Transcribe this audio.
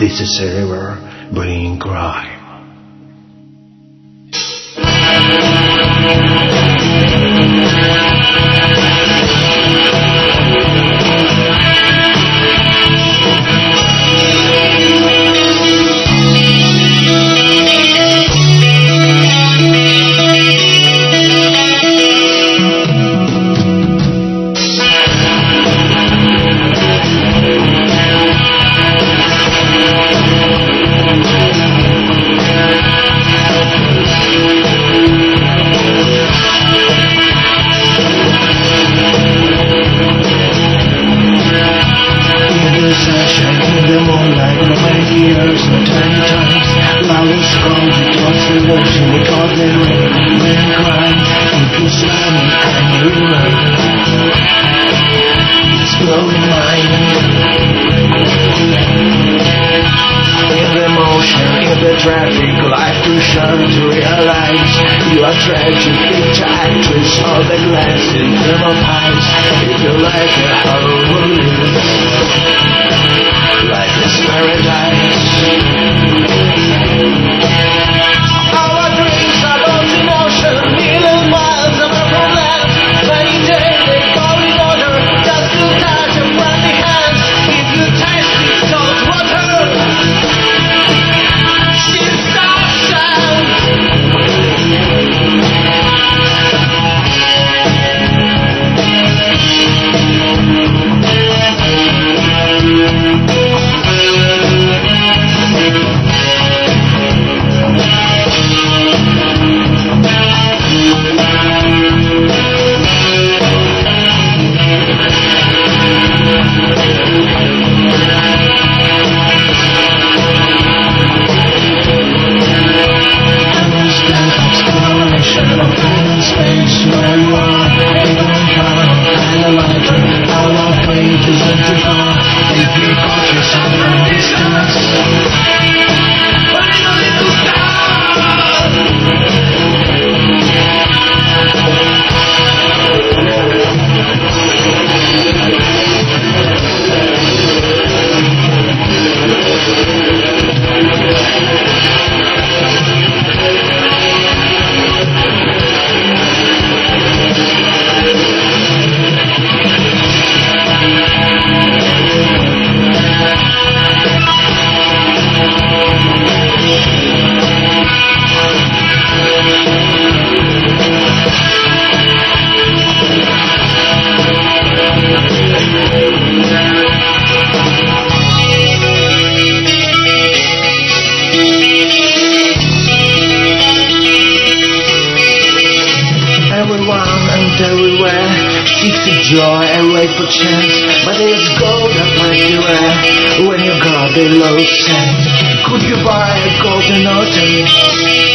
This is a river bringing crime. Traffic, life too short to realize you are tragic, big time twist all the glass in thermal pipes. If you like a horrible news, life is paradise. Our dreams are both in ocean, million miles away from land. Many days they go in order, just to touch a friendly hand. If you taste it, salt water. Everywhere seeks a joy and wait for chance, but it's gold up everywhere. When you got the low sense, could you buy a golden autumn?